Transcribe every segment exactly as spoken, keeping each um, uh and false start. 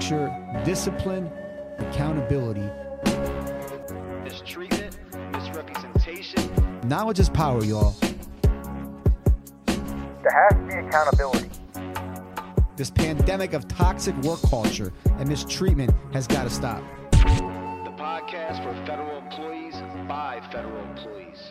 culture, discipline, accountability. Mistreatment, misrepresentation. Knowledge is power, y'all. There has to be accountability. This pandemic of toxic work culture and mistreatment has got to stop. The podcast for federal employees by federal employees.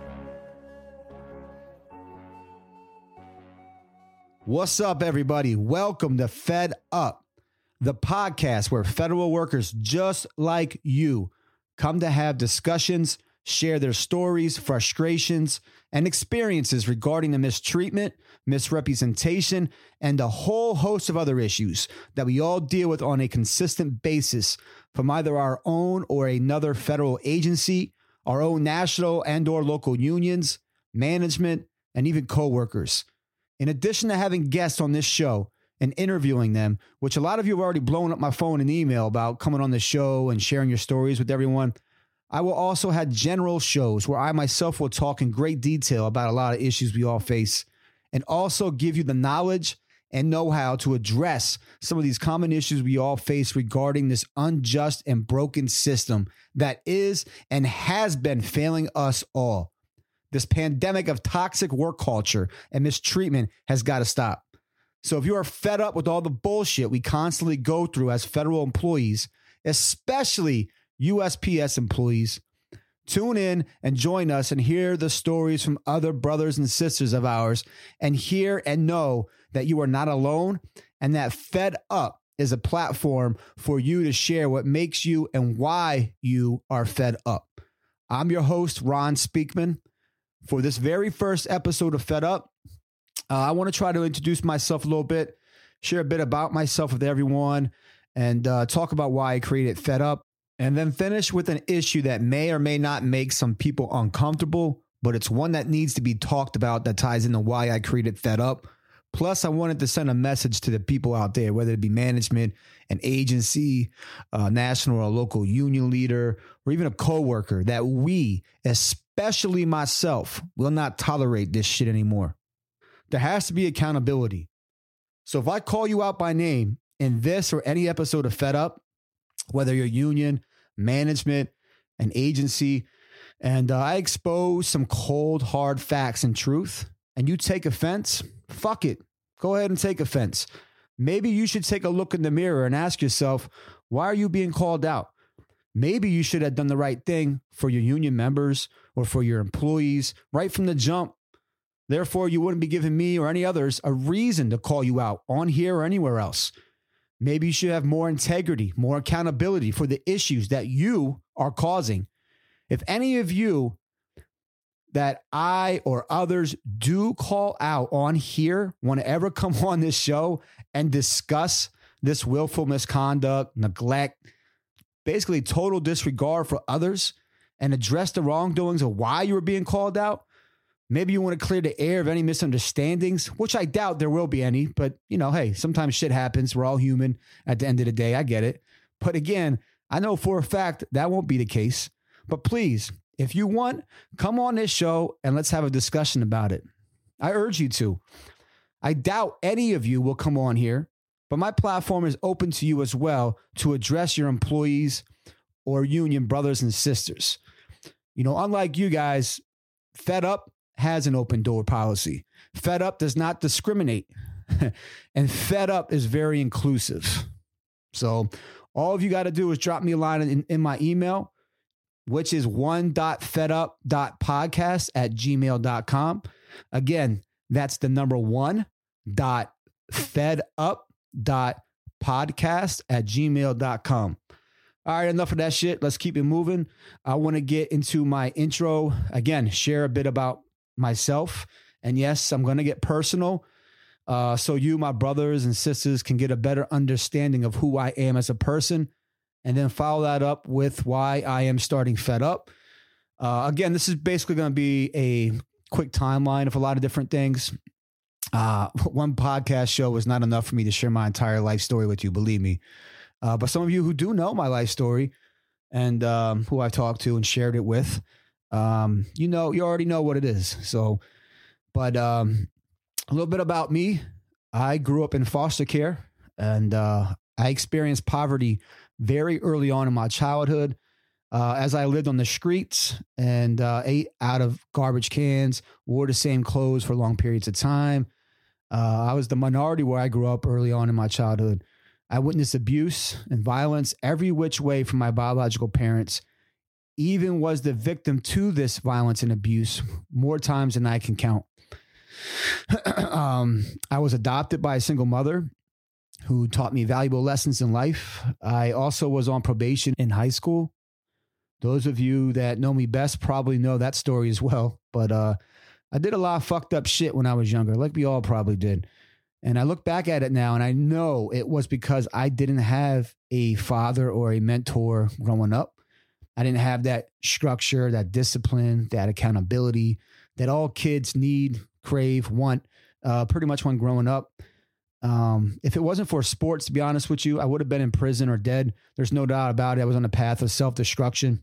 What's up, everybody? Welcome to Fed Up, the podcast where federal workers just like you come to have discussions, share their stories, frustrations, and experiences regarding the mistreatment, misrepresentation, and a whole host of other issues that we all deal with on a consistent basis from either our own or another federal agency, our own national and or local unions, management, and even coworkers. In addition to having guests on this show and interviewing them, which a lot of you have already blown up my phone and email about coming on the show and sharing your stories with everyone, I will also have general shows where I myself will talk in great detail about a lot of issues we all face and also give you the knowledge and know-how to address some of these common issues we all face regarding this unjust and broken system that is and has been failing us all. This pandemic of toxic work culture and mistreatment has got to stop. So if you are fed up with all the bullshit we constantly go through as federal employees, especially U S P S employees, tune in and join us and hear the stories from other brothers and sisters of ours and hear and know that you are not alone and that Fed Up is a platform for you to share what makes you and why you are fed up. I'm your host, Ron Speakman. For this very first episode of Fed Up, uh, I want to try to introduce myself a little bit, share a bit about myself with everyone, and uh, talk about why I created Fed Up, and then finish with an issue that may or may not make some people uncomfortable, but it's one that needs to be talked about that ties into why I created Fed Up. Plus, I wanted to send a message to the people out there, whether it be management, an agency, a national or local union leader, or even a coworker, that we, especially myself, will not tolerate this shit anymore. There has to be accountability. So if I call you out by name in this or any episode of Fed Up, whether you're union, management, an agency, and uh, I expose some cold, hard facts and truth, and you take offense, fuck it. Go ahead and take offense. Maybe you should take a look in the mirror and ask yourself, why are you being called out? Maybe you should have done the right thing for your union members or for your employees right from the jump. Therefore, you wouldn't be giving me or any others a reason to call you out on here or anywhere else. Maybe you should have more integrity, more accountability for the issues that you are causing. If any of you that I or others do call out on here want to ever come on this show and discuss this willful misconduct, neglect, basically total disregard for others, and address the wrongdoings of why you were being called out, maybe you want to clear the air of any misunderstandings, which I doubt there will be any, but you know, hey, sometimes shit happens. We're all human at the end of the day. I get it. But again, I know for a fact that won't be the case. But please, if you want, come on this show and let's have a discussion about it. I urge you to. I doubt any of you will come on here, but my platform is open to you as well to address your employees or union brothers and sisters. You know, unlike you guys, Fed Up has an open door policy. Fed Up does not discriminate. And Fed Up is very inclusive. So all of you got to do is drop me a line in, in my email, which is one dot fed up dot podcast at gmail dot com. Again, that's the number one dot fed up dot podcast at gmail dot com. All right, enough of that shit. Let's keep it moving. I want to get into my intro. Again, share a bit about myself. And yes, I'm going to get personal. Uh, so you, my brothers and sisters, can get a better understanding of who I am as a person. And then follow that up with why I am starting Fed Up. Uh, again, this is basically going to be a quick timeline of a lot of different things. Uh, one podcast show was not enough for me to share my entire life story with you, believe me. Uh, but some of you who do know my life story and um, who I've talked to and shared it with, um, you know, you already know what it is. So, but um, a little bit about me. I grew up in foster care, and uh, I experienced poverty very early on in my childhood. Uh, as I lived on the streets and uh, ate out of garbage cans, wore the same clothes for long periods of time. Uh, I was the minority where I grew up early on in my childhood. I witnessed abuse and violence every which way from my biological parents, even was the victim to this violence and abuse more times than I can count. um, I was adopted by a single mother who taught me valuable lessons in life. I also was on probation in high school. Those of you that know me best probably know that story as well. But uh, I did a lot of fucked up shit when I was younger, like we all probably did. And I look back at it now and I know it was because I didn't have a father or a mentor growing up. I didn't have that structure, that discipline, that accountability that all kids need, crave, want, uh, pretty much when growing up. Um, if it wasn't for sports, to be honest with you, I would have been in prison or dead. There's no doubt about it. I was on a path of self-destruction.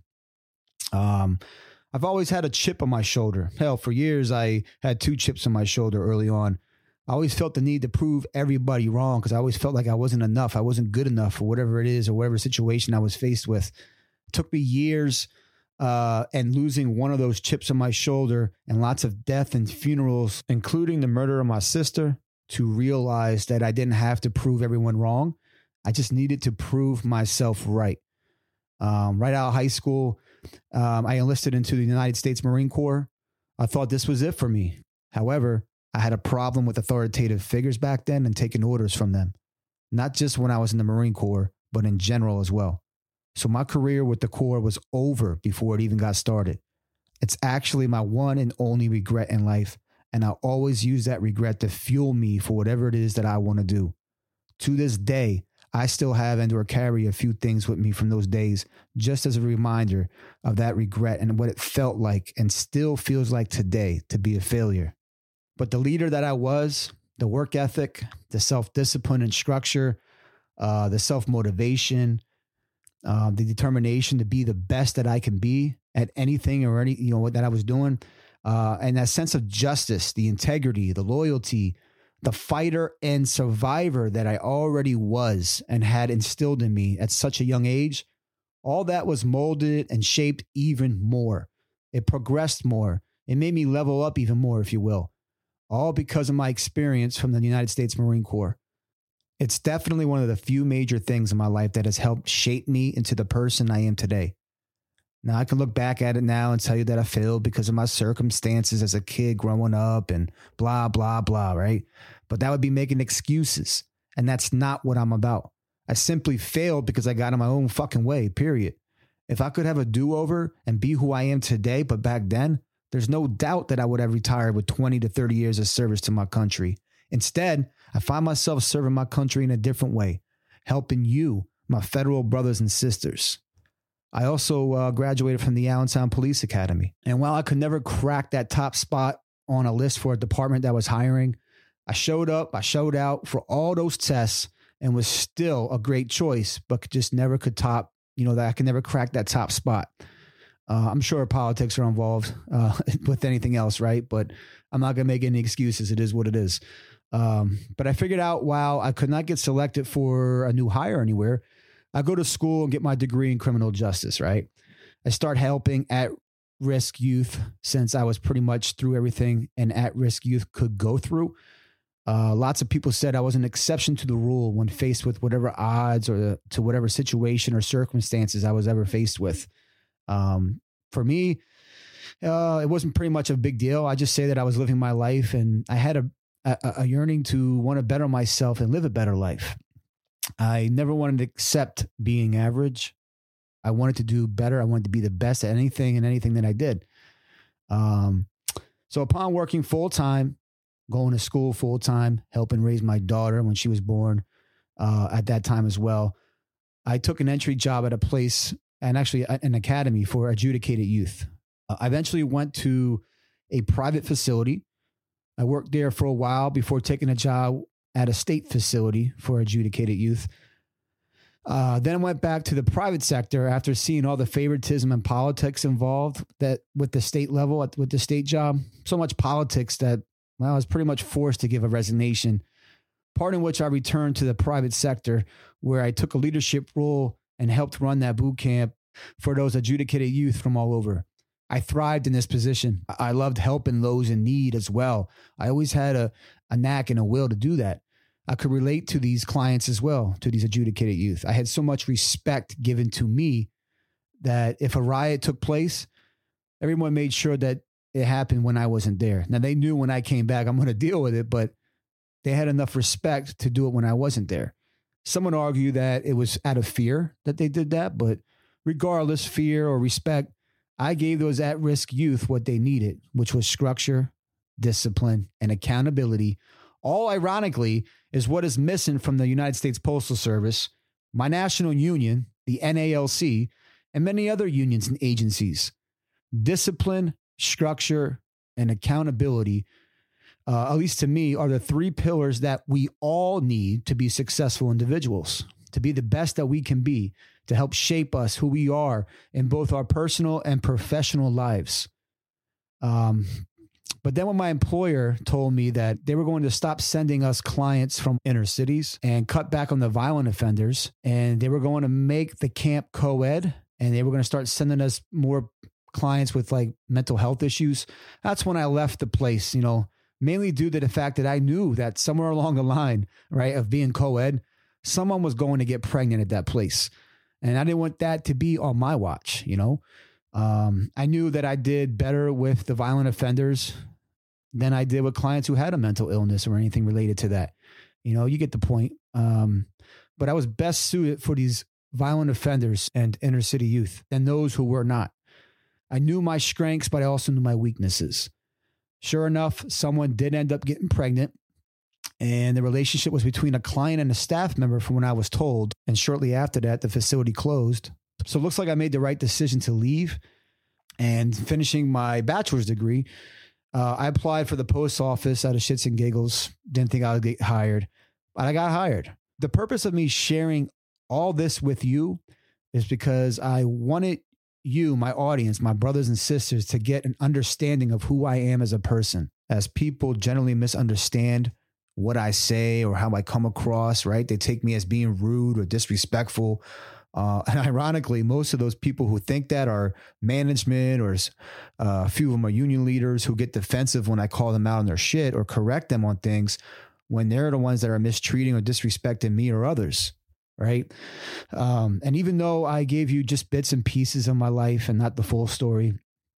Um, I've always had a chip on my shoulder. Hell, for years, I had two chips on my shoulder early on. I always felt the need to prove everybody wrong because I always felt like I wasn't enough. I wasn't good enough for whatever it is or whatever situation I was faced with. It took me years uh, and losing one of those chips on my shoulder and lots of death and funerals, including the murder of my sister, to realize that I didn't have to prove everyone wrong. I just needed to prove myself right. Um, right out of high school, um, I enlisted into the United States Marine Corps. I thought this was it for me. However, I had a problem with authoritative figures back then and taking orders from them, not just when I was in the Marine Corps, but in general as well. So my career with the Corps was over before it even got started. It's actually my one and only regret in life. And I'll always use that regret to fuel me for whatever it is that I want to do. To this day, I still have and or carry a few things with me from those days, just as a reminder of that regret and what it felt like and still feels like today to be a failure. But the leader that I was, the work ethic, the self-discipline and structure, uh, the self-motivation, uh, the determination to be the best that I can be at anything or any, you know, what that I was doing, uh, and that sense of justice, the integrity, the loyalty, the fighter and survivor that I already was and had instilled in me at such a young age, all that was molded and shaped even more. It progressed more. It made me level up even more, if you will, all because of my experience from the United States Marine Corps. It's definitely one of the few major things in my life that has helped shape me into the person I am today. Now, I can look back at it now and tell you that I failed because of my circumstances as a kid growing up and blah, blah, blah, right? But that would be making excuses. And that's not what I'm about. I simply failed because I got in my own fucking way, period. If I could have a do-over and be who I am today, but back then, there's no doubt that I would have retired with twenty to thirty years of service to my country. Instead, I find myself serving my country in a different way, helping you, my federal brothers and sisters. I also uh, graduated from the Allentown Police Academy. And while I could never crack that top spot on a list for a department that was hiring, I showed up, I showed out for all those tests and was still a great choice, but just never could top, you know, that I could never crack that top spot. Uh, I'm sure politics are involved uh, with anything else, right? But I'm not going to make any excuses. It is what it is. Um, but I figured out while I could not get selected for a new hire anywhere, I go to school and get my degree in criminal justice, right? I start helping at-risk youth since I was pretty much through everything an at-risk youth could go through. Uh, lots of people said I was an exception to the rule when faced with whatever odds or the, to whatever situation or circumstances I was ever faced with. Um, for me, uh, it wasn't pretty much a big deal. I just say that I was living my life and I had a, a, a yearning to want to better myself and live a better life. I never wanted to accept being average. I wanted to do better. I wanted to be the best at anything and anything that I did. Um, so upon working full time, going to school full time, helping raise my daughter when she was born uh, at that time as well, I took an entry job at a place and actually an academy for adjudicated youth. Uh, I eventually went to a private facility. I worked there for a while before taking a job at a state facility for adjudicated youth. Uh, then I went back to the private sector after seeing all the favoritism and politics involved that with the state level, at, with the state job. So much politics that, well, I was pretty much forced to give a resignation part in which I returned to the private sector, where I took a leadership role and helped run that boot camp for those adjudicated youth from all over. I thrived in this position. I loved helping those in need as well. I always had a, a knack and a will to do that. I could relate to these clients as well, to these adjudicated youth. I had so much respect given to me that if a riot took place, everyone made sure that it happened when I wasn't there. Now, they knew when I came back, I'm going to deal with it, but they had enough respect to do it when I wasn't there. Some would argue that it was out of fear that they did that, but regardless, fear or respect, I gave those at-risk youth what they needed, which was structure, discipline, and accountability. All ironically is what is missing from the United States Postal Service, my national union, the N A L C, and many other unions and agencies. Discipline, structure, and accountability, uh, at least to me, are the three pillars that we all need to be successful individuals, to be the best that we can be, to help shape us who we are in both our personal and professional lives. Um, but then when my employer told me that they were going to stop sending us clients from inner cities and cut back on the violent offenders, and they were going to make the camp co-ed, and they were going to start sending us more clients with like mental health issues, that's when I left the place, you know, mainly due to the fact that I knew that somewhere along the line, right, of being co-ed, someone was going to get pregnant at that place. And I didn't want that to be on my watch, you know. Um, I knew that I did better with the violent offenders than I did with clients who had a mental illness or anything related to that. You know, you get the point. Um, but I was best suited for these violent offenders and inner city youth than those who were not. I knew my strengths, but I also knew my weaknesses. Sure enough, someone did end up getting pregnant, and the relationship was between a client and a staff member from when I was told. And shortly after that, the facility closed. So it looks like I made the right decision to leave. And finishing my bachelor's degree, uh, I applied for the post office out of shits and giggles. Didn't think I would get hired, but I got hired. The purpose of me sharing all this with you is because I wanted you, my audience, my brothers and sisters, to get an understanding of who I am as a person. As people generally misunderstand what I say or how I come across, right? They take me as being rude or disrespectful. Uh, and ironically, most of those people who think that are management, or uh, a few of them are union leaders who get defensive when I call them out on their shit or correct them on things when they're the ones that are mistreating or disrespecting me or others. Right. Um, and even though I gave you just bits and pieces of my life and not the full story,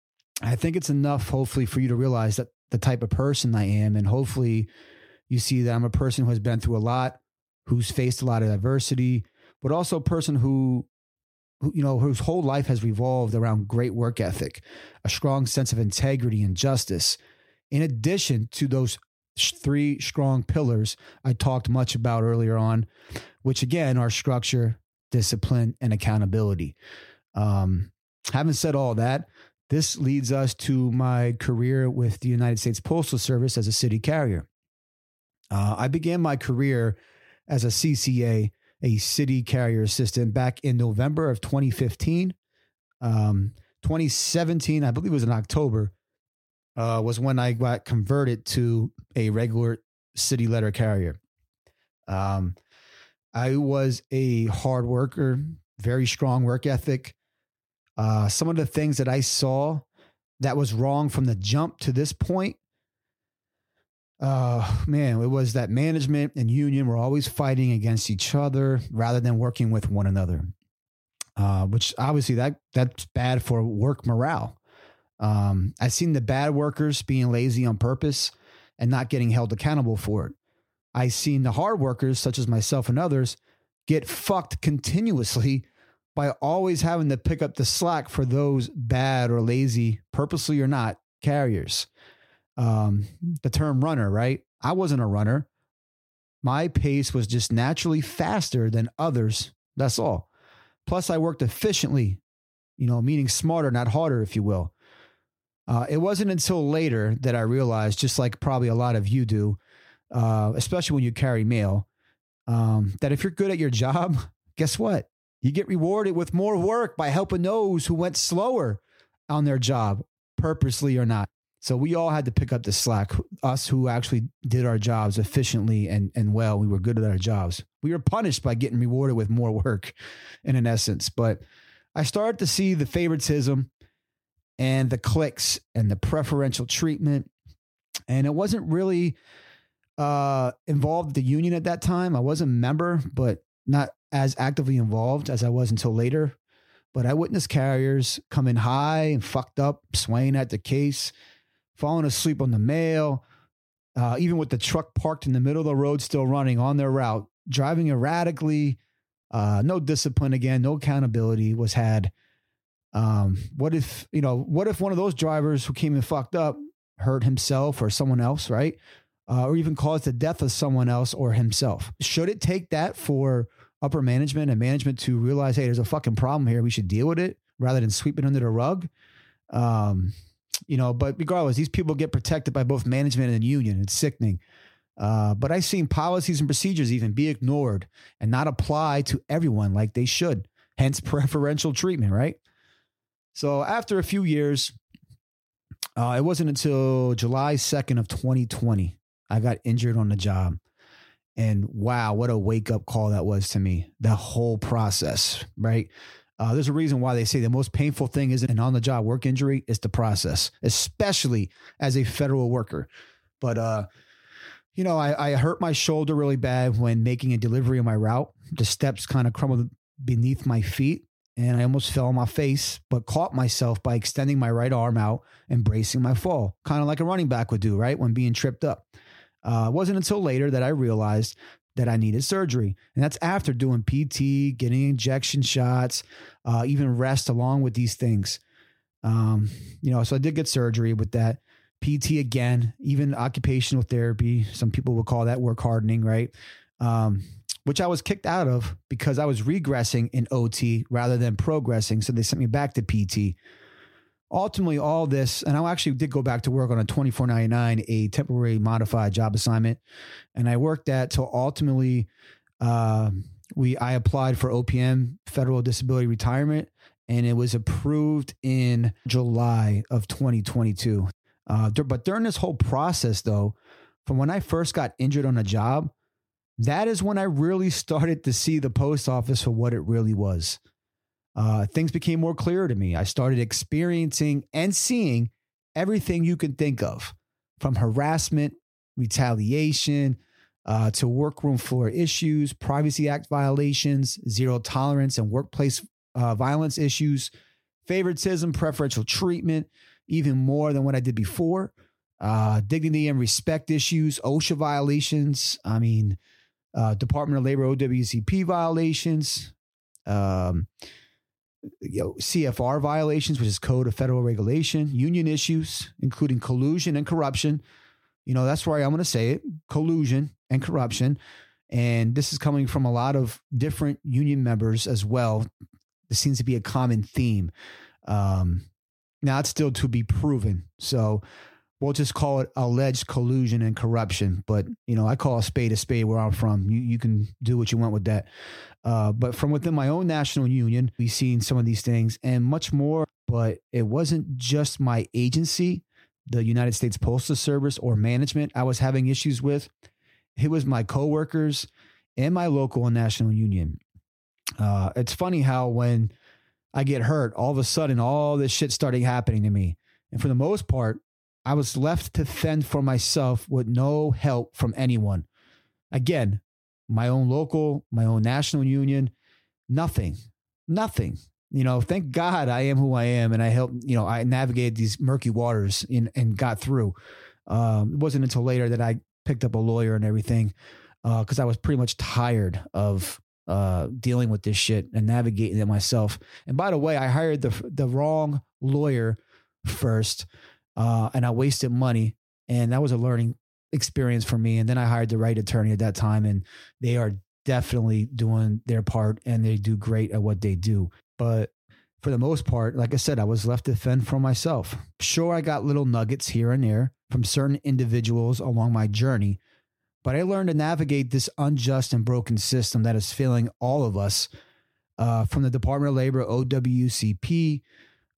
I think it's enough, hopefully, for you to realize that the type of person I am. And hopefully you see that I'm a person who has been through a lot, who's faced a lot of adversity, but also a person who, who, you know, whose whole life has revolved around great work ethic, a strong sense of integrity and justice, in addition to those three strong pillars I talked much about earlier on, which again are structure, discipline, and accountability. Um, having said all that, this leads us to my career with the United States Postal Service as a city carrier. Uh, I began my career as a C C A, a city carrier assistant, back in November of twenty fifteen. Um, twenty seventeen, I believe it was in October, uh, was when I got converted to a regular city letter carrier. Um, I was a hard worker, very strong work ethic. Uh, some of the things that I saw that was wrong from the jump to this point, uh, man, it was that management and union were always fighting against each other rather than working with one another, uh, which obviously that that's bad for work morale. Um, I've seen the bad workers being lazy on purpose and not getting held accountable for it. I've seen the hard workers, such as myself and others, get fucked continuously by always having to pick up the slack for those bad or lazy, purposely or not, carriers. Um, the term runner, right? I wasn't a runner. My pace was just naturally faster than others. That's all. Plus, I worked efficiently, you know, meaning smarter, not harder, if you will. Uh, it wasn't until later that I realized, just like probably a lot of you do, uh, especially when you carry mail, um, that if you're good at your job, guess what? You get rewarded with more work by helping those who went slower on their job, purposely or not. So we all had to pick up the slack. Us who actually did our jobs efficiently and, and well, we were good at our jobs. We were punished by getting rewarded with more work in an essence. But I started to see the favoritism and the cliques and the preferential treatment. And it wasn't really uh, involved with the union at that time. I was a member, but not as actively involved as I was until later. But I witnessed carriers coming high and fucked up, swaying at the case, falling asleep on the mail, uh, even with the truck parked in the middle of the road, still running on their route, driving erratically, uh, no discipline again, no accountability was had. Um, what if, you know, what if one of those drivers who came in fucked up hurt himself or someone else, right? Uh, or even caused the death of someone else or himself? Should it take that for upper management and management to realize, hey, there's a fucking problem here, we should deal with it rather than sweep it under the rug? Um, you know, but regardless, these people get protected by both management and the union. It's sickening. Uh, but I've seen policies and procedures even be ignored and not apply to everyone like they should. Hence preferential treatment, right? So after a few years, uh, it wasn't until July second of twenty twenty, I got injured on the job. And wow, what a wake up call that was to me. The whole process, right? Uh, there's a reason why they say the most painful thing isn't an on the job work injury, it's the process, especially as a federal worker. But, uh, you know, I, I hurt my shoulder really bad when making a delivery on my route. The steps kind of crumbled beneath my feet and I almost fell on my face, but caught myself by extending my right arm out and bracing my fall, kind of like a running back would do, right? When being tripped up. Uh, it wasn't until later that I realized that I needed surgery. And that's after doing P T, getting injection shots, uh, even rest along with these things. Um, you know, so I did get surgery with that. P T again, even occupational therapy. Some people would call that work hardening, right? Um, which I was kicked out of because I was regressing in O T rather than progressing. So they sent me back to P T. Ultimately, all this, and I actually did go back to work on a twenty-four ninety-nine, a temporary modified job assignment. And I worked that till ultimately uh, we I applied for O P M, Federal Disability Retirement, and it was approved in July of twenty twenty-two. Uh, but during this whole process, though, from when I first got injured on a job, that is when I really started to see the post office for what it really was. Uh, things became more clear to me. I started experiencing and seeing everything you can think of, from harassment, retaliation, uh, to workroom floor issues, Privacy Act violations, zero tolerance and workplace uh, violence issues, favoritism, preferential treatment, even more than what I did before, uh, dignity and respect issues, OSHA violations. I mean, uh, Department of Labor O W C P violations, um, you know, C F R violations, which is Code of Federal Regulation, union issues, including collusion and corruption. You know, that's why I'm going to say it, collusion and corruption. And this is coming from a lot of different union members as well. This seems to be a common theme. Um, now it's still to be proven. So we'll just call it alleged collusion and corruption. But, you know, I call a spade a spade where I'm from. You, you can do what you want with that. Uh, but from within my own national union, we've seen some of these things and much more. But it wasn't just my agency, the United States Postal Service, or management I was having issues with. It was my coworkers and my local and national union. Uh, it's funny how when I get hurt, all of a sudden, all this shit started happening to me. And for the most part, I was left to fend for myself with no help from anyone. Again, my own local, my own national union, nothing, nothing. You know, thank God I am who I am. And I helped, you know, I navigated these murky waters in, and got through. Um, it wasn't until later that I picked up a lawyer and everything because uh, I was pretty much tired of uh, dealing with this shit and navigating it myself. And by the way, I hired the the wrong lawyer first uh, and I wasted money. And that was a learning experience for me. And then I hired the right attorney at that time, and they are definitely doing their part and they do great at what they do. But for the most part, like I said, I was left to fend for myself. Sure, I got little nuggets here and there from certain individuals along my journey, but I learned to navigate this unjust and broken system that is failing all of us, uh, from the Department of Labor, O W C P,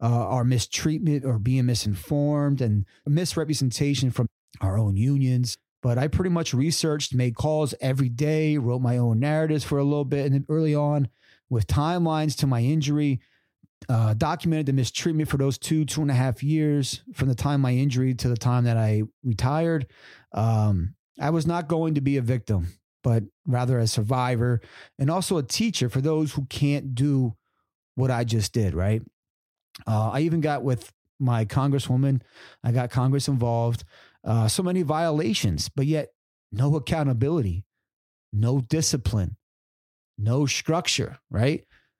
uh, our mistreatment or being misinformed and misrepresentation from our own unions. But I pretty much researched, made calls every day, wrote my own narratives for a little bit. And then early on, with timelines to my injury, uh, documented the mistreatment for those two, two and a half years from the time of my injury to the time that I retired. Um, I was not going to be a victim, but rather a survivor and also a teacher for those who can't do what I just did, right? Uh, I even got with my congresswoman. I got Congress involved. Uh, so many violations, but yet no accountability, no discipline, no structure, right?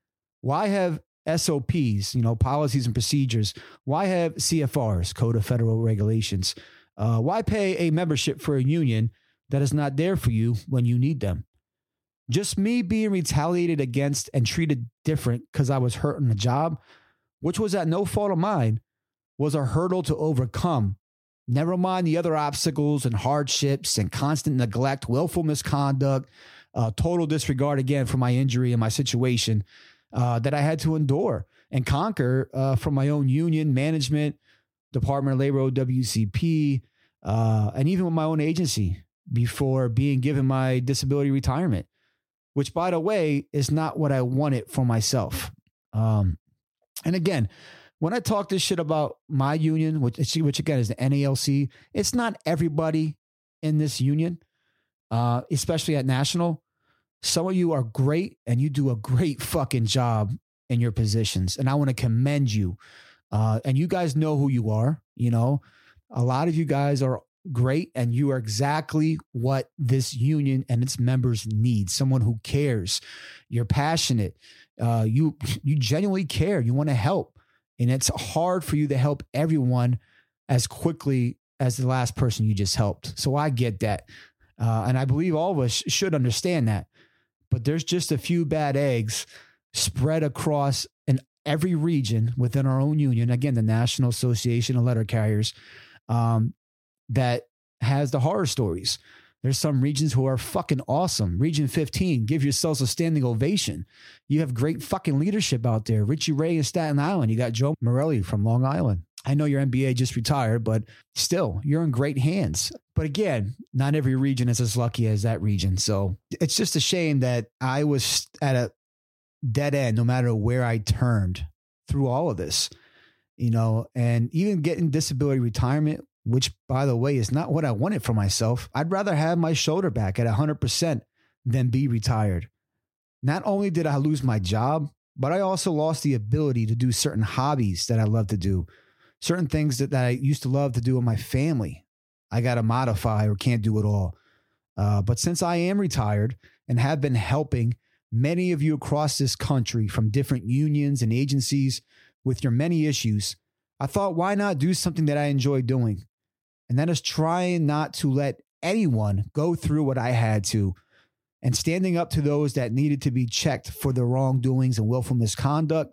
Why have S O Ps, you know, policies and procedures? Why have C F Rs, Code of Federal Regulations? Uh, why pay a membership for a union that is not there for you when you need them? Just me being retaliated against and treated different because I was hurt on the job, which was at no fault of mine, was a hurdle to overcome. Never mind the other obstacles and hardships and constant neglect, willful misconduct, uh, total disregard again for my injury and my situation uh, that I had to endure and conquer uh, from my own union, management, Department of Labor, O W C P, uh, and even with my own agency before being given my disability retirement, which, by the way, is not what I wanted for myself. Um, and again, when I talk this shit about my union, which, which again is the N A L C, it's not everybody in this union, uh, especially at national. Some of you are great and you do a great fucking job in your positions. And I want to commend you. Uh, and you guys know who you are. You know, a lot of you guys are great and you are exactly what this union and its members need. Someone who cares. You're passionate. Uh, you, you genuinely care. You want to help. And it's hard for you to help everyone as quickly as the last person you just helped. So I get that. Uh, and I believe all of us should understand that. But there's just a few bad eggs spread across in every region within our own union. Again, the National Association of Letter Carriers, um, that has the horror stories. There's some regions who are fucking awesome. Region fifteen, give yourselves a standing ovation. You have great fucking leadership out there. Richie Ray in Staten Island. You got Joe Morelli from Long Island. I know your M B A just retired, but still, you're in great hands. But again, not every region is as lucky as that region. So it's just a shame that I was at a dead end, no matter where I turned through all of this, you know, and even getting disability retirement, which, by the way, is not what I wanted for myself. I'd rather have my shoulder back at one hundred percent than be retired. Not only did I lose my job, but I also lost the ability to do certain hobbies that I love to do, certain things that, that I used to love to do with my family. I got to modify or can't do it all. Uh, but since I am retired and have been helping many of you across this country from different unions and agencies with your many issues, I thought, why not do something that I enjoy doing? And that is trying not to let anyone go through what I had to and standing up to those that needed to be checked for their wrongdoings and willful misconduct,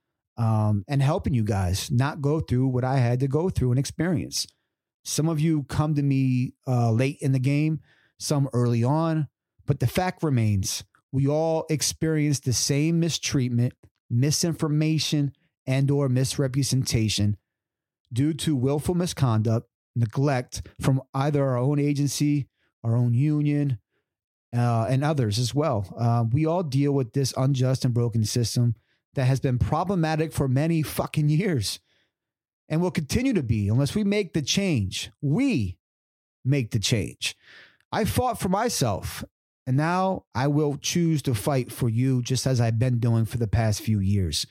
um, and helping you guys not go through what I had to go through and experience. Some of you come to me uh, late in the game, some early on, but the fact remains, we all experience the same mistreatment, misinformation, and or misrepresentation due to willful misconduct, neglect from either our own agency, our own union, uh, and others as well. Uh, we all deal with this unjust and broken system that has been problematic for many fucking years and will continue to be unless we make the change. We make the change. I fought for myself, and now I will choose to fight for you just as I've been doing for the past few years.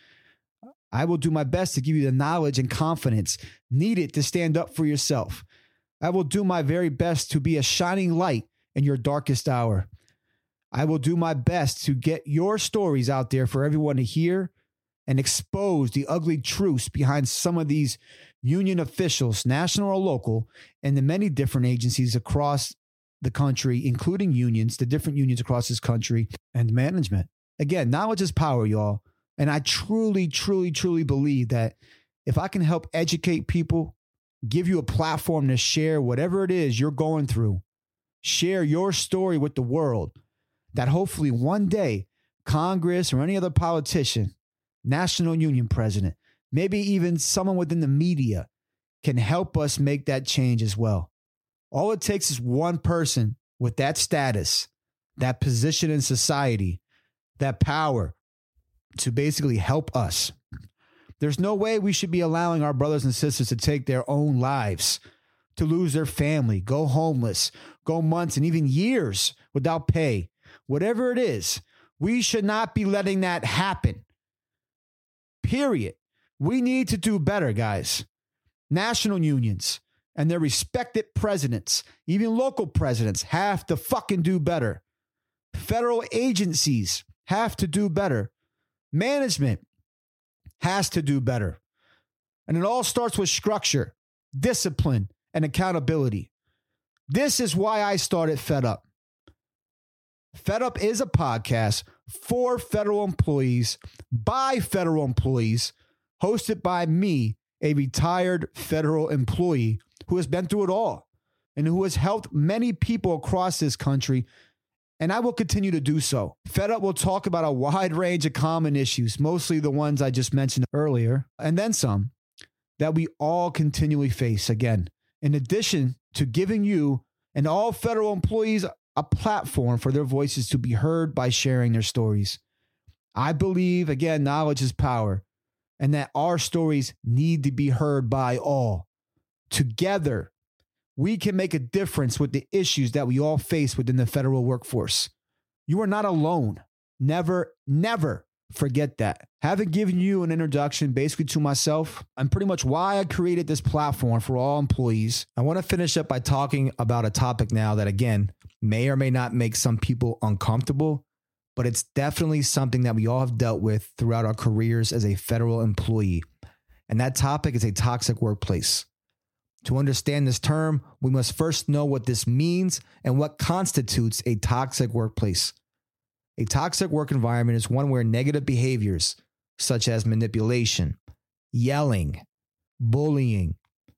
I will do my best to give you the knowledge and confidence needed to stand up for yourself. I will do my very best to be a shining light in your darkest hour. I will do my best to get your stories out there for everyone to hear and expose the ugly truths behind some of these union officials, national or local, and the many different agencies across the country, including unions, the different unions across this country, and management. Again, knowledge is power, y'all. And I truly, truly, truly believe that if I can help educate people, give you a platform to share whatever it is you're going through, share your story with the world, that hopefully one day Congress or any other politician, national union president, maybe even someone within the media can help us make that change as well. All it takes is one person with that status, that position in society, that power to basically help us. There's no way we should be allowing our brothers and sisters to take their own lives, to lose their family, go homeless, go months and even years without pay. Whatever it is, we should not be letting that happen. Period. We need to do better, guys. National unions and their respected presidents, even local presidents, have to fucking do better. Federal agencies have to do better. Management has to do better. And it all starts with structure, discipline, and accountability. This is why I started Fed Up. Fed Up is a podcast for federal employees, by federal employees, hosted by me, a retired federal employee who has been through it all and who has helped many people across this country, and I will continue to do so. Fed Up will talk about a wide range of common issues, mostly the ones I just mentioned earlier, and then some, that we all continually face. Again, in addition to giving you and all federal employees a platform for their voices to be heard by sharing their stories. I believe, again, knowledge is power, and that our stories need to be heard by all. Together, we can make a difference with the issues that we all face within the federal workforce. You are not alone. Never, never forget that. Having given you an introduction basically to myself, and pretty much why I created this platform for all employees, I want to finish up by talking about a topic now that, again, may or may not make some people uncomfortable, but it's definitely something that we all have dealt with throughout our careers as a federal employee. And that topic is a toxic workplace. To understand this term, we must first know what this means and what constitutes a toxic workplace. A toxic work environment is one where negative behaviors, such as manipulation, yelling, bullying,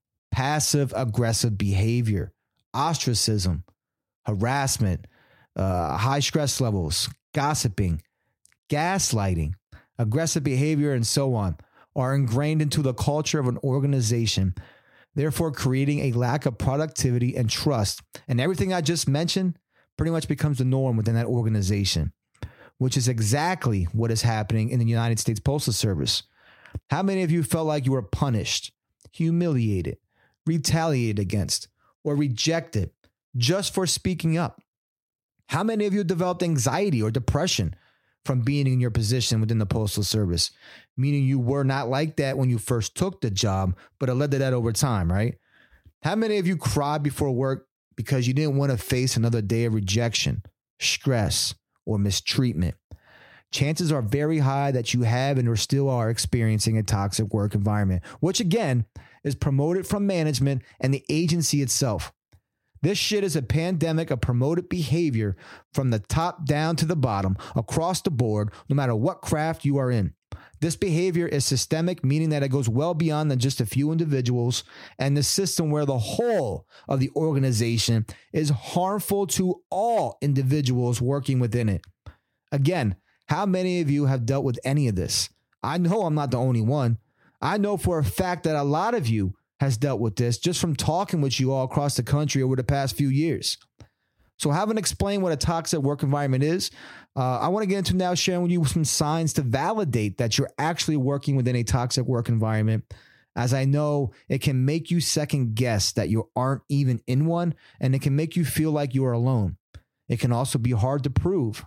passive-aggressive behavior, ostracism, harassment, uh, high stress levels, gossiping, gaslighting, aggressive behavior, and so on, are ingrained into the culture of an organization, therefore creating a lack of productivity and trust. And everything I just mentioned pretty much becomes the norm within that organization, which is exactly what is happening in the United States Postal Service. How many of you felt like you were punished, humiliated, retaliated against, or rejected just for speaking up? How many of you developed anxiety or depression from being in your position within the Postal Service, meaning you were not like that when you first took the job, but it led to that over time, right? How many of you cried before work because you didn't want to face another day of rejection, stress, or mistreatment? Chances are very high that you have and or still are experiencing a toxic work environment, which again is promoted from management and the agency itself. This shit is a pandemic of promoted behavior from the top down to the bottom, across the board, no matter what craft you are in. This behavior is systemic, meaning that it goes well beyond than just a few individuals and the system where the whole of the organization is harmful to all individuals working within it. Again, how many of you have dealt with any of this? I know I'm not the only one. I know for a fact that a lot of you has dealt with this just from talking with you all across the country over the past few years. So having explained what a toxic work environment is, uh, I want to get into now sharing with you some signs to validate that you're actually working within a toxic work environment, as I know it can make you second guess that you aren't even in one, and it can make you feel like you are alone. It can also be hard to prove.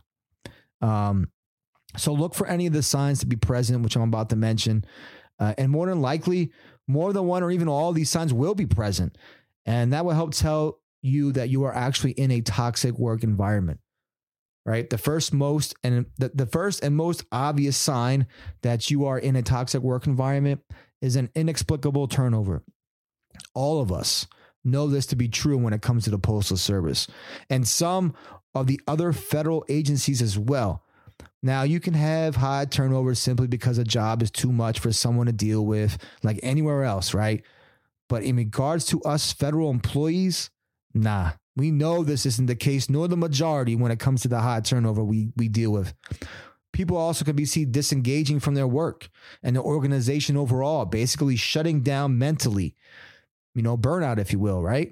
Um, so look for any of the signs to be present, which I'm about to mention. Uh, and more than likely, more than one or even all of these signs will be present. And that will help tell you that you are actually in a toxic work environment, right? The first most and the, the first and most obvious sign that you are in a toxic work environment is an inexplicable turnover. All of us know this to be true when it comes to the Postal Service and some of the other federal agencies as well. Now, you can have high turnover simply because a job is too much for someone to deal with, like anywhere else, right? But in regards to us federal employees, nah, we know this isn't the case, nor the majority when it comes to the high turnover we, we deal with. People also can be seen disengaging from their work and the organization overall, basically shutting down mentally, you know, burnout, if you will, right?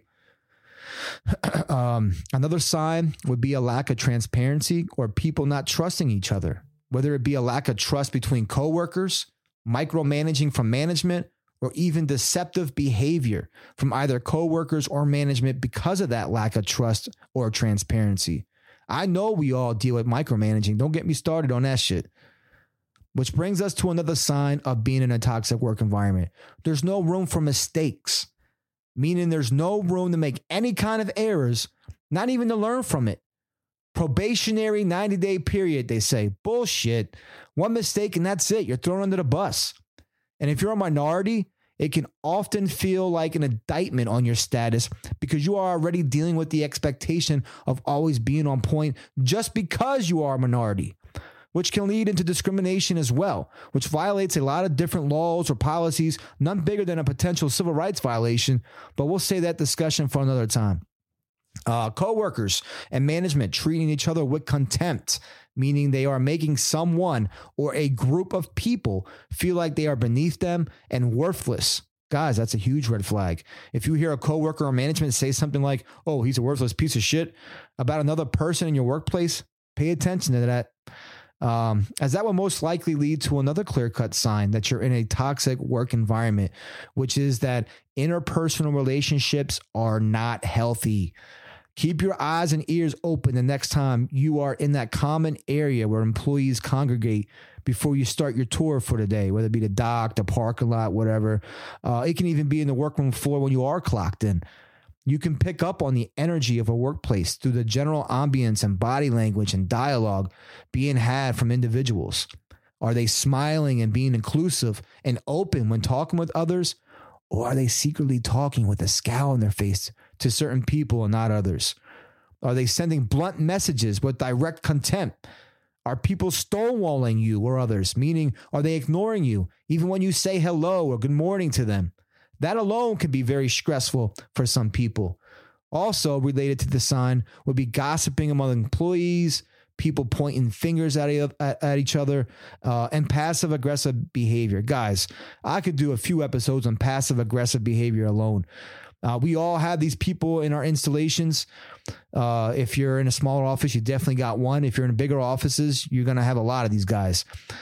um, another sign would be a lack of transparency or people not trusting each other, whether it be a lack of trust between coworkers, micromanaging from management, or even deceptive behavior from either coworkers or management because of that lack of trust or transparency. I know we all deal with micromanaging. Don't get me started on that shit. Which brings us to another sign of being in a toxic work environment. There's no room for mistakes, meaning there's no room to make any kind of errors, not even to learn from it. Probationary ninety-day period, they say. Bullshit. One mistake and that's it. You're thrown under the bus. And if you're a minority, it can often feel like an indictment on your status because you are already dealing with the expectation of always being on point just because you are a minority, which can lead into discrimination as well, which violates a lot of different laws or policies, none bigger than a potential civil rights violation, but we'll save that discussion for another time. Uh, coworkers and management treating each other with contempt, meaning they are making someone or a group of people feel like they are beneath them and worthless. Guys, that's a huge red flag. If you hear a coworker or management say something like, oh, he's a worthless piece of shit about another person in your workplace, pay attention to that. Um, as that will most likely lead to another clear-cut sign that you're in a toxic work environment, which is that interpersonal relationships are not healthy. Keep your eyes and ears open the next time you are in that common area where employees congregate before you start your tour for the day, whether it be the dock, the parking lot, whatever. Uh, it can even be in the workroom floor when you are clocked in. You can pick up on the energy of a workplace through the general ambience and body language and dialogue being had from individuals. Are they smiling and being inclusive and open when talking with others? Or are they secretly talking with a scowl on their face to certain people and not others? Are they sending blunt messages with direct contempt? Are people stonewalling you or others? Meaning, are they ignoring you even when you say hello or good morning to them? That alone can be very stressful for some people. Also related to the sign would be gossiping among employees, people pointing fingers at, at, at each other, uh, and passive aggressive behavior. Guys, I could do a few episodes on passive aggressive behavior alone. Uh, we all have these people in our installations. Uh, if you're in a smaller office, you definitely got one. If you're in bigger offices, you're going to have a lot of these guys.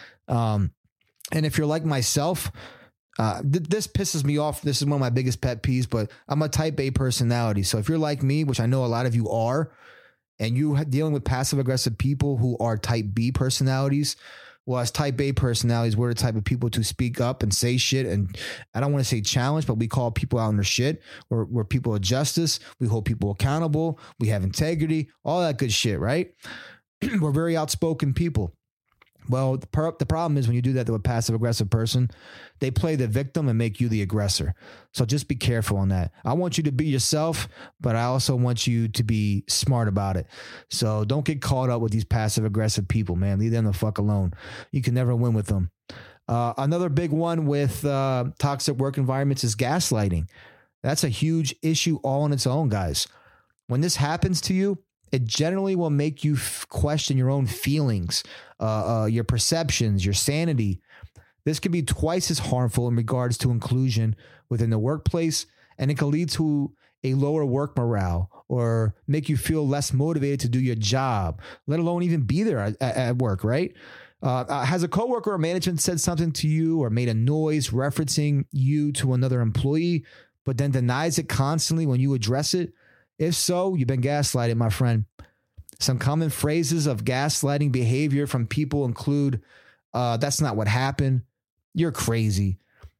Um, and if you're like myself, uh, th- this pisses me off. This is one of my biggest pet peeves, but I'm a type A personality. So if you're like me, which I know a lot of you are, and you dealing with passive aggressive people who are type B personalities, well, as type A personalities, we're the type of people to speak up and say shit. And I don't want to say challenge, but we call people out on their shit. We're, we're people of justice. We hold people accountable. We have integrity, all that good shit, right? We're very outspoken people. Well, the, per- the problem is when you do that to a passive aggressive person, they play the victim and make you the aggressor. So just be careful on that. I want you to be yourself, but I also want you to be smart about it. So don't get caught up with these passive aggressive people, man. Leave them the fuck alone. You can never win with them. Uh, another big one with uh, toxic work environments is gaslighting. That's a huge issue all on its own, guys. When this happens to you, it generally will make you f- question your own feelings, uh, uh, your perceptions, your sanity. This can be twice as harmful in regards to inclusion within the workplace, and it can lead to a lower work morale or make you feel less motivated to do your job, let alone even be there at, at work, right? Uh, has a coworker or management said something to you or made a noise referencing you to another employee, but then denies it constantly when you address it? If so, you've been gaslighted, my friend. Some common phrases of gaslighting behavior from people include, uh, that's not what happened. You're crazy.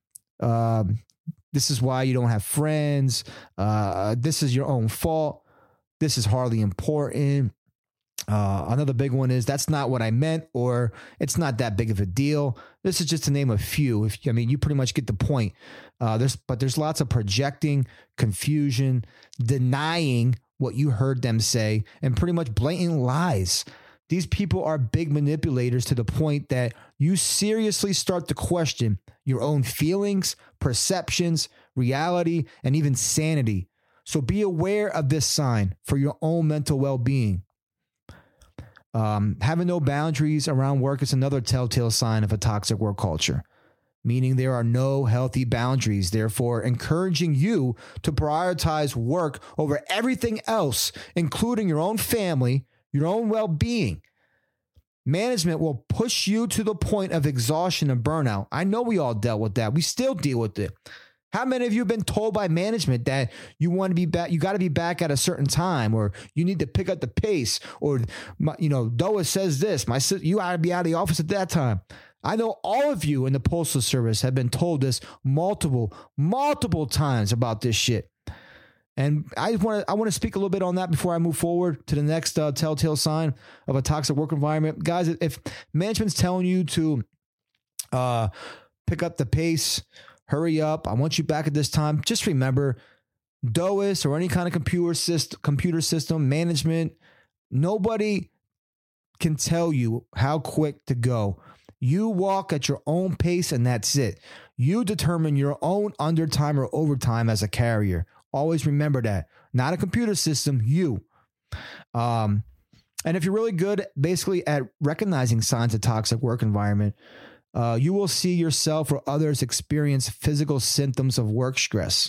Um, this is why you don't have friends. Uh, this is your own fault. This is hardly important. Uh, another big one is that's not what I meant, or it's not that big of a deal. This is just to name a few. If I mean, you pretty much get the point. Uh, there's, but there's lots of projecting, confusion, denying what you heard them say, and pretty much blatant lies. These people are big manipulators to the point that you seriously start to question your own feelings, perceptions, reality, and even sanity. So be aware of this sign for your own mental well-being. Um, having no boundaries around work is another telltale sign of a toxic work culture, meaning there are no healthy boundaries, therefore encouraging you to prioritize work over everything else, including your own family, your own well-being. Management will push you to the point of exhaustion and burnout. I know we all dealt with that. We still deal with it. How many of you have been told by management that you want to be back, you got to be back at a certain time, or you need to pick up the pace, or, you know, D O A says this, my you ought to be out of the office at that time. I know all of you in the Postal Service have been told this multiple, multiple times about this shit. And I want to I want to speak a little bit on that before I move forward to the next uh, telltale sign of a toxic work environment. Guys, if management's telling you to uh, pick up the pace, hurry up, I want you back at this time, just remember, D O A S or any kind of computer system, computer system management, nobody can tell you how quick to go. You walk at your own pace and that's it. You determine your own undertime or overtime as a carrier. Always remember that. Not a computer system, you. Um, and if you're really good basically at recognizing signs of toxic work environment, uh, you will see yourself or others experience physical symptoms of work stress.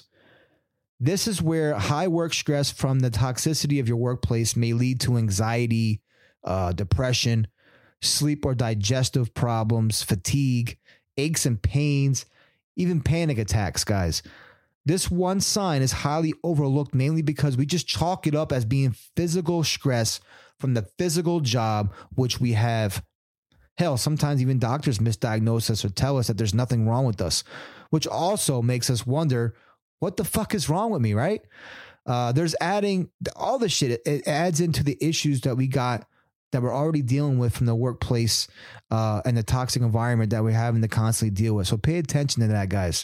This is where high work stress from the toxicity of your workplace may lead to anxiety, uh, depression, sleep or digestive problems, fatigue, aches and pains, even panic attacks, guys. This one sign is highly overlooked mainly because we just chalk it up as being physical stress from the physical job, which we have. Hell, sometimes even doctors misdiagnose us or tell us that there's nothing wrong with us, which also makes us wonder, what the fuck is wrong with me, right? Uh, there's adding all this shit. It, it adds into the issues that we got that we're already dealing with from the workplace uh, and the toxic environment that we're having to constantly deal with. So pay attention to that, guys.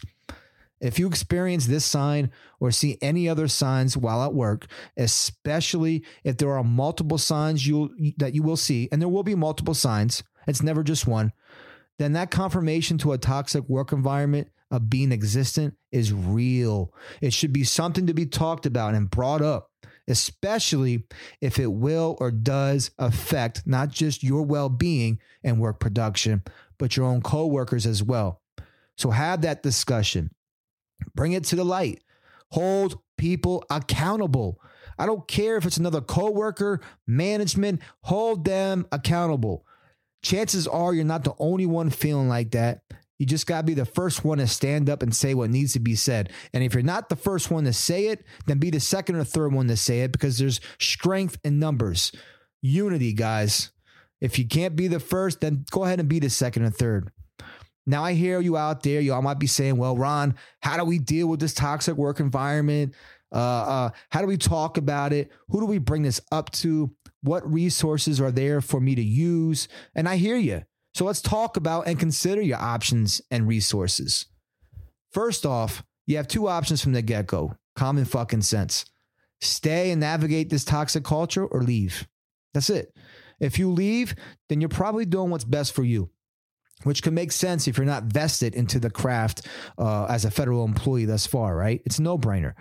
If you experience this sign or see any other signs while at work, especially if there are multiple signs you that you will see, and there will be multiple signs, it's never just one, then that confirmation to a toxic work environment of being existent is real. It should be something to be talked about and brought up, especially if it will or does affect not just your well-being and work production, but your own coworkers as well. So have that discussion. Bring it to the light. Hold people accountable. I don't care if it's another coworker, management, hold them accountable. Chances are you're not the only one feeling like that. You just got to be the first one to stand up and say what needs to be said. And if you're not the first one to say it, then be the second or third one to say it, because there's strength in numbers. Unity, guys. If you can't be the first, then go ahead and be the second or third. Now, I hear you out there. Y'all might be saying, well, Ron, how do we deal with this toxic work environment? Uh, uh, how do we talk about it? Who do we bring this up to? What resources are there for me to use? And I hear you. So let's talk about and consider your options and resources. First off, you have two options from the get-go. Common fucking sense. Stay and navigate this toxic culture or leave. That's it. If you leave, then you're probably doing what's best for you, which can make sense if you're not vested into the craft uh, as a federal employee thus far, right? It's a no-brainer.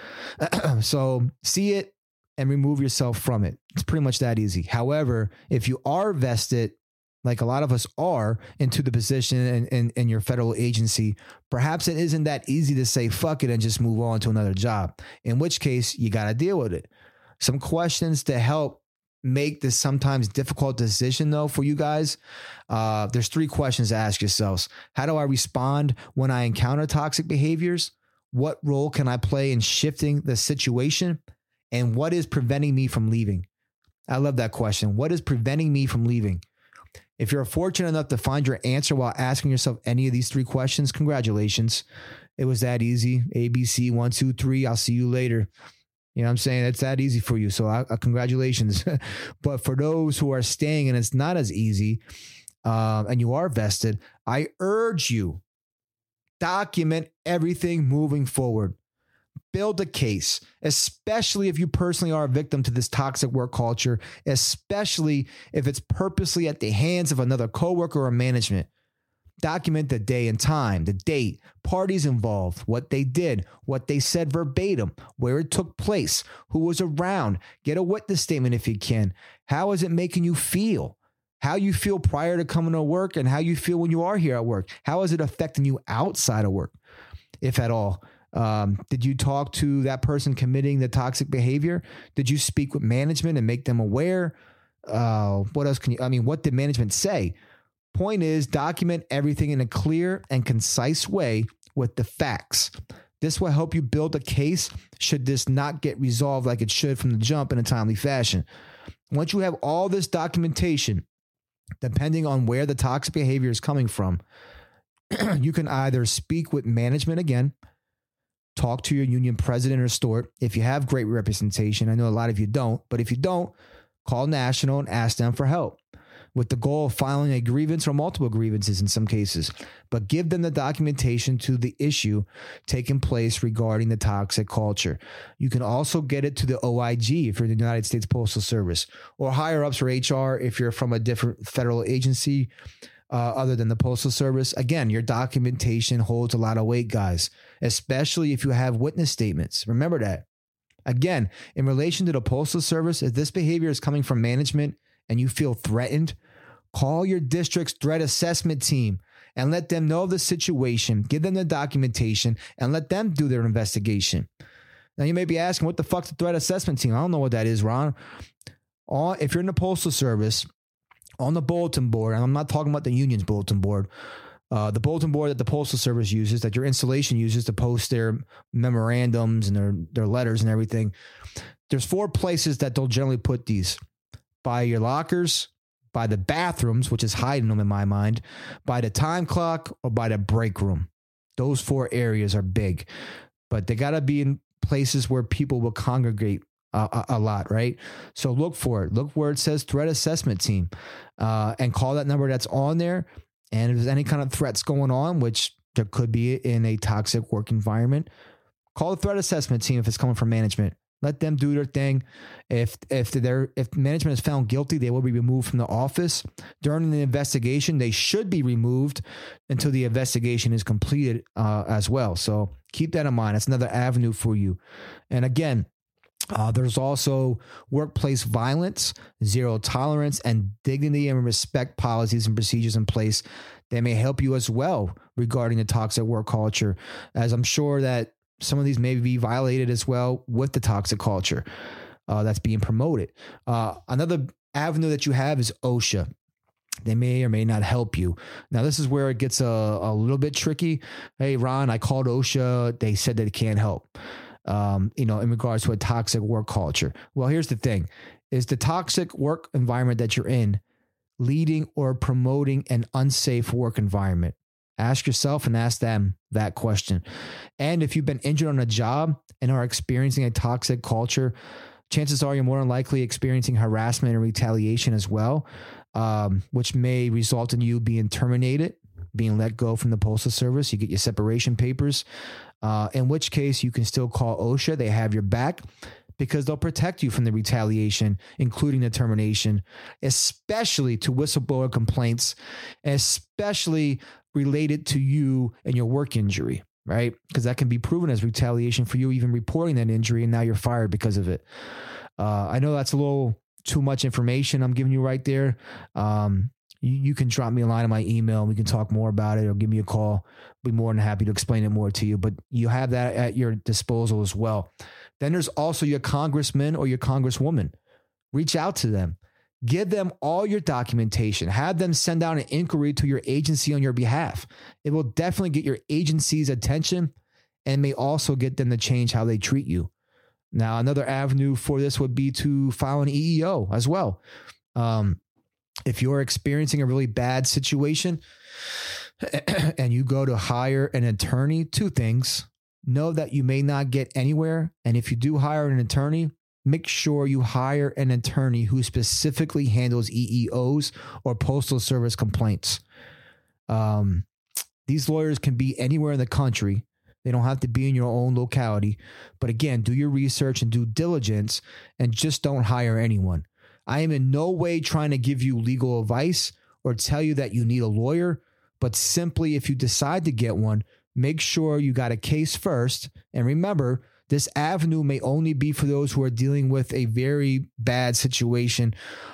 So see it and remove yourself from it. It's pretty much that easy. However, if you are vested, like a lot of us are, into the position in, in, in your federal agency, perhaps it isn't that easy to say fuck it and just move on to another job, in which case you got to deal with it. Some questions to help make this sometimes difficult decision, though, for you guys. Uh, there's three questions to ask yourselves. How do I respond when I encounter toxic behaviors? What role can I play in shifting the situation? And what is preventing me from leaving? I love that question. What is preventing me from leaving? If you're fortunate enough to find your answer while asking yourself any of these three questions, congratulations. It was that easy. A, B, C, one, two, three. I'll see you later. You know what I'm saying? It's that easy for you. So uh, congratulations. But for those who are staying and it's not as easy uh, and you are vested, I urge you, document everything moving forward. Build a case, especially if you personally are a victim to this toxic work culture, especially if it's purposely at the hands of another coworker or management. Document the day and time, the date, parties involved, what they did, what they said verbatim, where it took place, who was around. Get a witness statement if you can. How is it making you feel? How you feel prior to coming to work and how you feel when you are here at work. How is it affecting you outside of work, if at all? Um, did you talk to that person committing the toxic behavior? Did you speak with management and make them aware? Uh, what else can you, I mean, what did management say? Point is, document everything in a clear and concise way with the facts. This will help you build a case should this not get resolved like it should from the jump in a timely fashion. Once you have all this documentation, depending on where the toxic behavior is coming from, you can either speak with management again, talk to your union president or steward. If you have great representation, I know a lot of you don't, but if you don't, call National and ask them for help, with the goal of filing a grievance or multiple grievances in some cases, but give them the documentation to the issue taking place regarding the toxic culture. You can also get it to the O I G if you're the United States Postal Service, or higher ups or H R if you're from a different federal agency uh, other than the Postal Service. Again, your documentation holds a lot of weight, guys, especially if you have witness statements. Remember that. Again, in relation to the Postal Service, if this behavior is coming from management and you feel threatened, call your district's threat assessment team and let them know the situation. Give them the documentation and let them do their investigation. Now, you may be asking, what the fuck's the threat assessment team? I don't know what that is, Ron. All, if you're in the Postal Service, on the bulletin board, and I'm not talking about the union's bulletin board, uh, the bulletin board that the Postal Service uses, that your installation uses to post their memorandums and their, their letters and everything, there's four places that they'll generally put these. By your lockers, by the bathrooms, which is hiding them in my mind, by the time clock, or by the break room. Those four areas are big, but they got to be in places where people will congregate a, a, a lot, right? So look for it. Look where it says threat assessment team uh, and call that number that's on there. And if there's any kind of threats going on, which there could be in a toxic work environment, call the threat assessment team if it's coming from management. Let them do their thing. If if they're if management is found guilty, they will be removed from the office. During the investigation, they should be removed until the investigation is completed uh, as well. So keep that in mind. That's another avenue for you. And again, uh, there's also workplace violence, zero tolerance, and dignity and respect policies and procedures in place that may help you as well regarding the toxic work culture, as I'm sure that some of these may be violated as well with the toxic culture uh, that's being promoted. Uh, another avenue that you have is OSHA. They may or may not help you. Now, this is where it gets a, a little bit tricky. Hey, Ron, I called OSHA. They said that it can't help, um, you know, in regards to a toxic work culture. Well, here's the thing. Is the toxic work environment that you're in leading or promoting an unsafe work environment? Ask yourself and ask them that question. And if you've been injured on a job and are experiencing a toxic culture, chances are you're more than likely experiencing harassment and retaliation as well, um, which may result in you being terminated, being let go from the Postal Service. You get your separation papers, uh, in which case you can still call OSHA. They have your back because they'll protect you from the retaliation, including the termination, especially to whistleblower complaints, especially related to you and your work injury, right? Because that can be proven as retaliation for you even reporting that injury, and now you're fired because of it. Uh, I know that's a little too much information I'm giving you right there. Um, you, you can drop me a line on my email and we can talk more about it, or give me a call. I'll be more than happy to explain it more to you, but you have that at your disposal as well. Then there's also your congressman or your congresswoman. Reach out to them. Give them all your documentation. Have them send out an inquiry to your agency on your behalf. It will definitely get your agency's attention and may also get them to change how they treat you. Now, another avenue for this would be to file an E E O as well. Um, if you're experiencing a really bad situation and you go to hire an attorney, two things. Know that you may not get anywhere. And if you do hire an attorney, make sure you hire an attorney who specifically handles E E Os or Postal Service complaints. Um, these lawyers can be anywhere in the country. They don't have to be in your own locality. But again, do your research and due diligence and just don't hire anyone. I am in no way trying to give you legal advice or tell you that you need a lawyer, but But simply, if you decide to get one, make sure you got a case first. And remember, this avenue may only be for those who are dealing with a very bad situation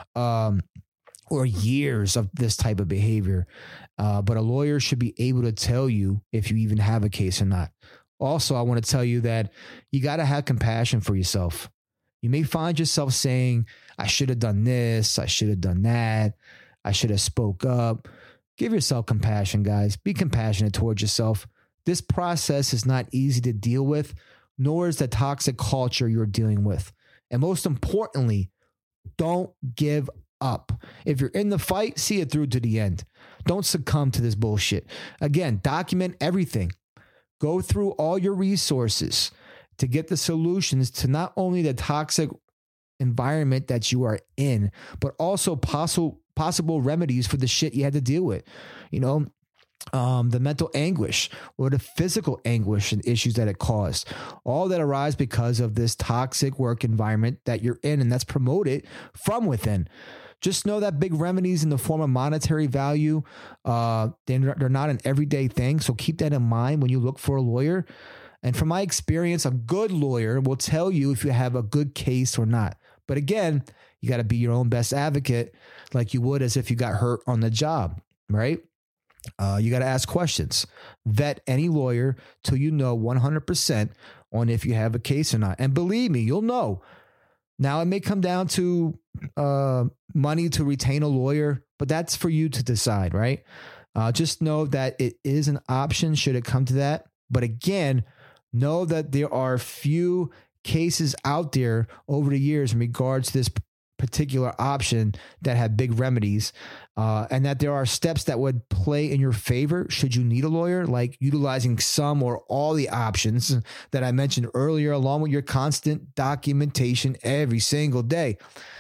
um, or years of this type of behavior. Uh, but a lawyer should be able to tell you if you even have a case or not. Also, I want to tell you that you got to have compassion for yourself. You may find yourself saying, I should have done this. I should have done that. I should have spoke up. Give yourself compassion, guys. Be compassionate towards yourself. This process is not easy to deal with, nor is the toxic culture you're dealing with. And most importantly, don't give up. If you're in the fight, see it through to the end. Don't succumb to this bullshit. Again, document everything. Go through all your resources to get the solutions to not only the toxic environment that you are in, but also possible possible remedies for the shit you had to deal with. You know, um, the mental anguish or the physical anguish and issues that it caused. All that arise because of this toxic work environment that you're in, and that's promoted from within. Just know that big remedies in the form of monetary value, uh, they're, they're not an everyday thing. So keep that in mind when you look for a lawyer. And from my experience, a good lawyer will tell you if you have a good case or not. But again, you got to be your own best advocate like you would as if you got hurt on the job, right? Uh, you got to ask questions. Vet any lawyer till you know one hundred percent on if you have a case or not. And believe me, you'll know. Now, it may come down to uh, money to retain a lawyer, but that's for you to decide, right? Uh, just know that it is an option should it come to that. But again, know that there are few cases out there over the years in regards to this particular option that have big remedies, uh, and that there are steps that would play in your favor should you need a lawyer, like utilizing some or all the options that I mentioned earlier, along with your constant documentation every single day.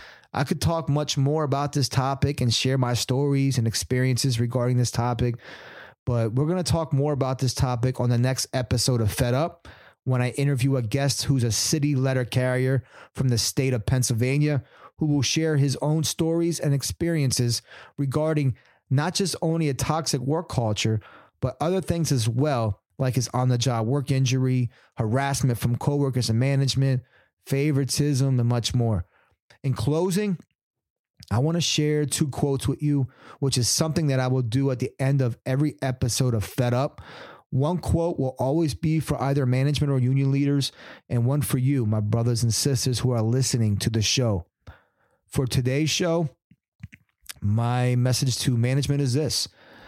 I could talk much more about this topic and share my stories and experiences regarding this topic, but we're going to talk more about this topic on the next episode of Fed Up, when I interview a guest who's a city letter carrier from the state of Pennsylvania, who will share his own stories and experiences regarding not just only a toxic work culture, but other things as well, like his on-the-job work injury, harassment from coworkers and management, favoritism, and much more. In closing, I want to share two quotes with you, which is something that I will do at the end of every episode of Fed Up. One quote will always be for either management or union leaders, and one for you, my brothers and sisters who are listening to the show. For today's show, my message to management is this: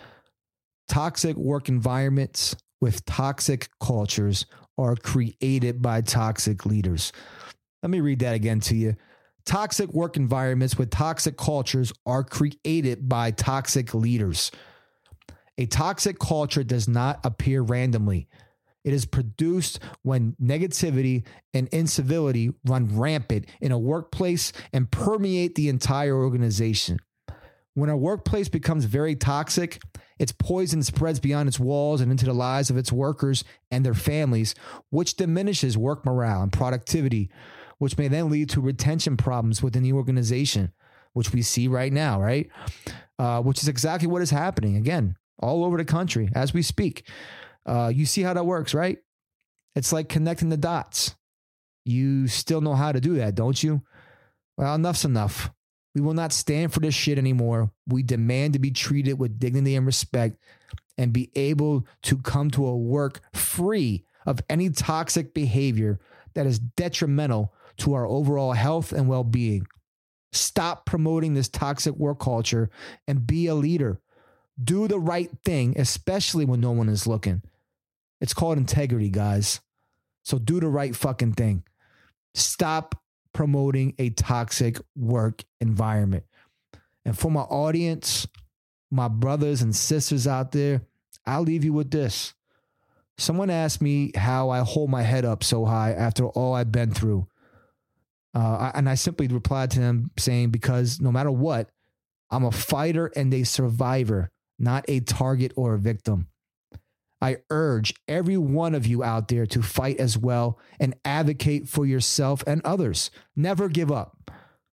toxic work environments with toxic cultures are created by toxic leaders. Let me read that again to you. Toxic work environments with toxic cultures are created by toxic leaders. A toxic culture does not appear randomly. It is produced when negativity and incivility run rampant in a workplace and permeate the entire organization. When a workplace becomes very toxic, its poison spreads beyond its walls and into the lives of its workers and their families, which diminishes work morale and productivity, which may then lead to retention problems within the organization, which we see right now, right? Uh, which is exactly what is happening, again, all over the country as we speak. Uh, you see how that works, right? It's like connecting the dots. You still know how to do that, don't you? Well, enough's enough. We will not stand for this shit anymore. We demand to be treated with dignity and respect and be able to come to a work free of any toxic behavior that is detrimental to our overall health and well-being. Stop promoting this toxic work culture and be a leader. Do the right thing, especially when no one is looking. It's called integrity, guys. So do the right fucking thing. Stop promoting a toxic work environment. And for my audience, my brothers and sisters out there, I'll leave you with this. Someone asked me how I hold my head up so high after all I've been through. Uh, and I simply replied to them saying, because no matter what, I'm a fighter and a survivor, not a target or a victim. I urge every one of you out there to fight as well and advocate for yourself and others. Never give up.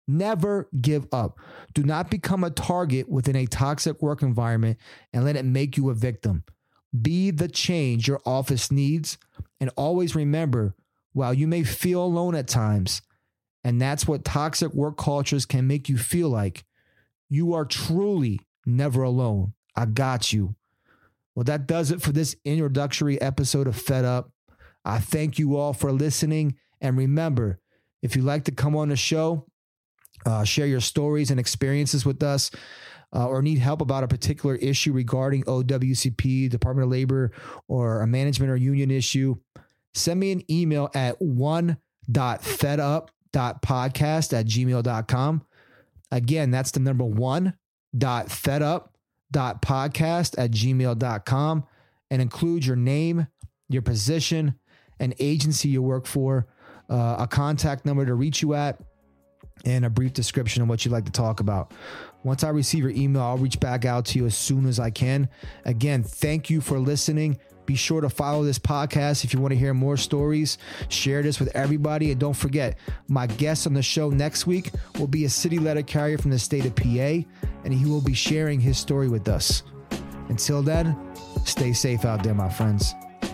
Never give up. Do not become a target within a toxic work environment and let it make you a victim. Be the change your office needs, and always remember, while you may feel alone at times, and that's what toxic work cultures can make you feel like, you are truly never alone. I got you. Well, that does it for this introductory episode of Fed Up. I thank you all for listening. And remember, if you'd like to come on the show, uh, share your stories and experiences with us, uh, or need help about a particular issue regarding O W C P, Department of Labor, or a management or union issue, send me an email at one dot fedup dot podcast at gmail dot com. Again, that's the number one dot fedup dot podcast at gmail dot com, and include your name, your position, an agency you work for, uh, a contact number to reach you at, and a brief description of what you'd like to talk about. Once I receive your email, I'll reach back out to you as soon as I can. Again, thank you for listening. Be sure to follow this podcast if you want to hear more stories. Share this with everybody. And don't forget, my guest on the show next week will be a city letter carrier from the state of P A, and he will be sharing his story with us. Until then, stay safe out there, my friends.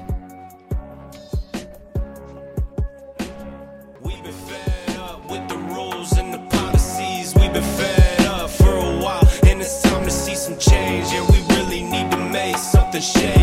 We've been fed up with the rules and the policies. We've been fed up for a while, and it's time to see some change. Yeah, we really need to make something shake.